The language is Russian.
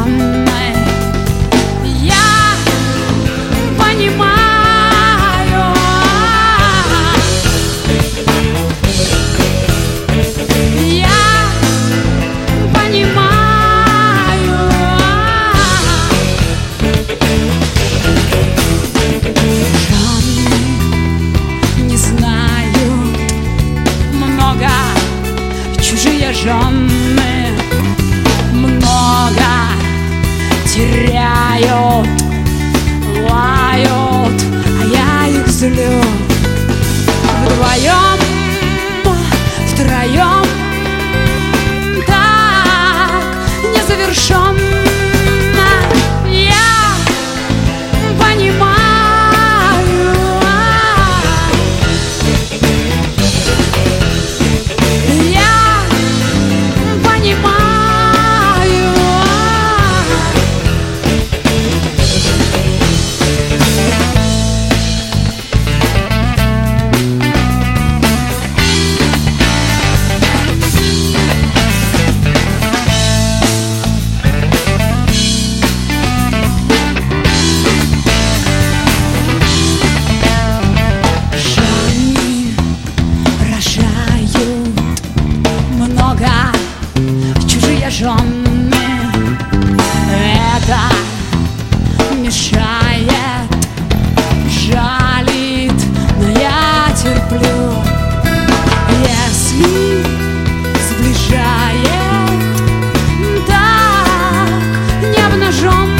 обнаженной. Я понимаю, я понимаю, жены не знают много, чужие жены много теряют, лают, а я их злю. Вдвоем, втроем, так незавершенно. Я понимаю, я понимаю. Чужие жены, это мешает, жалит, но я терплю. Если сближает так необнаженный.